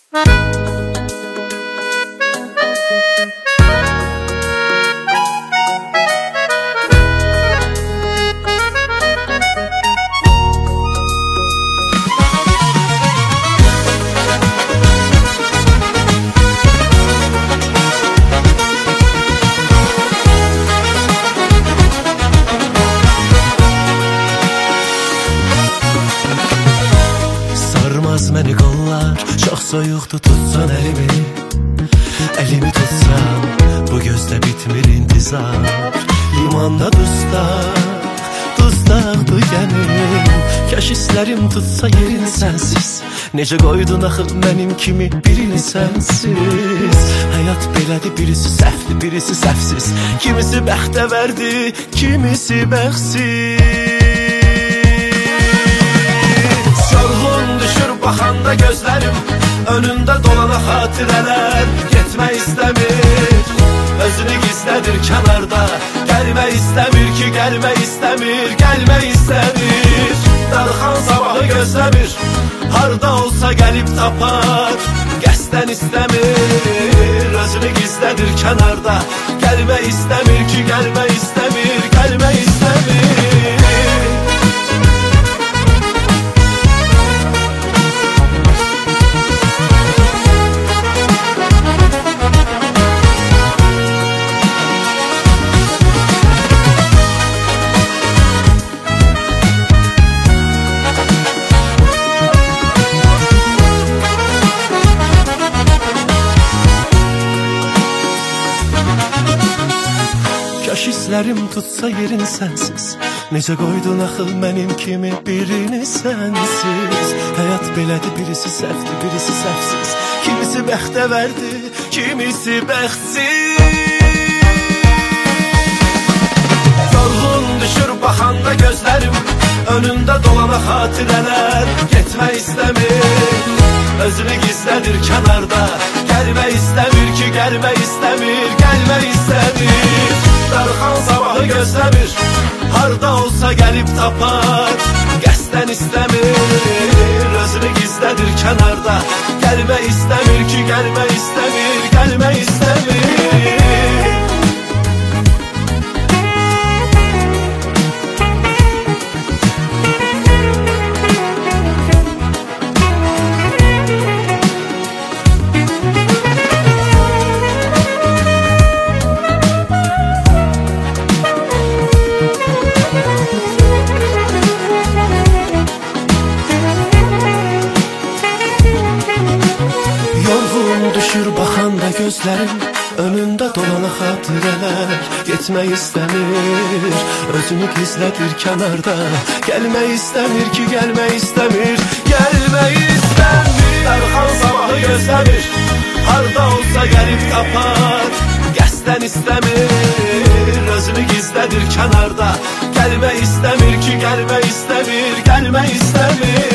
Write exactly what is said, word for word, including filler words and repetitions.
Məni qollar, çox soyuqdur tutsan əlimi. Əlimi tutsan, bu gözdə bitmir intizar. Limanda dustaq, dustaqdır gənim. Kaş hisslərim tutsa yerin sənsiz. Necə qoydun axı mənim kimi birini sənsiz. Həyat belədir, birisi səhvdir, birisi səhvsiz. Kimisi bəxtəvərdir, kimisi bəxtsiz. Baxanda gözlərim, önündə dolana xatirələr. Getmək istəmir, özünü gizlədir kənarda. Gəlmək istəmir ki, gəlmək istəmir, gəlmək istəmir. Darxan sabahı gözləmir, harda olsa gəlib tapar. Qəsdən istəmir, özünü gizlədir kənarda. Gəlmək istəmir ki, gəlmək istəmir, gəlmək istəmir. Kaş hisslərim tutsa yerin sənsiz. Necə qoydun axı mənim kimi birini sənsiz. Həyat belədir, birisi səhvdir, birisi səhvsiz. Kimisi bəxtəvərdir, kimisi bəxtsiz. Yorğun düşür baxanda gözlərim, önündə dolana xatirələr. Getmək istəmir, özünü gizlədir kənarda. Gəlmək istəmir ki, gəlmək istəmir, gəlmək istəmir. Darxan sabahı gözləmir, harda olsa gəlib tapar. Qəsdən istəmir, özünü gizlədir kənarda. Gəlmək istəmir ki, gəlmək istəmir, gəlmək istəmir. Düşür baxanda gözlərim, önündə dolana xatirələr. Getmək istəmir, özünü gizlədir kənarda. Gəlmək istəmir ki, gəlmək istəmir, gəlmək istəmir. Darxan sabahı gözləmir, harda olsa gəlib tapar. Qəsdən istəmir, özünü gizlədir kənarda. Gəlmək istəmir ki, gəlmək istəmir, gəlmək istəmir.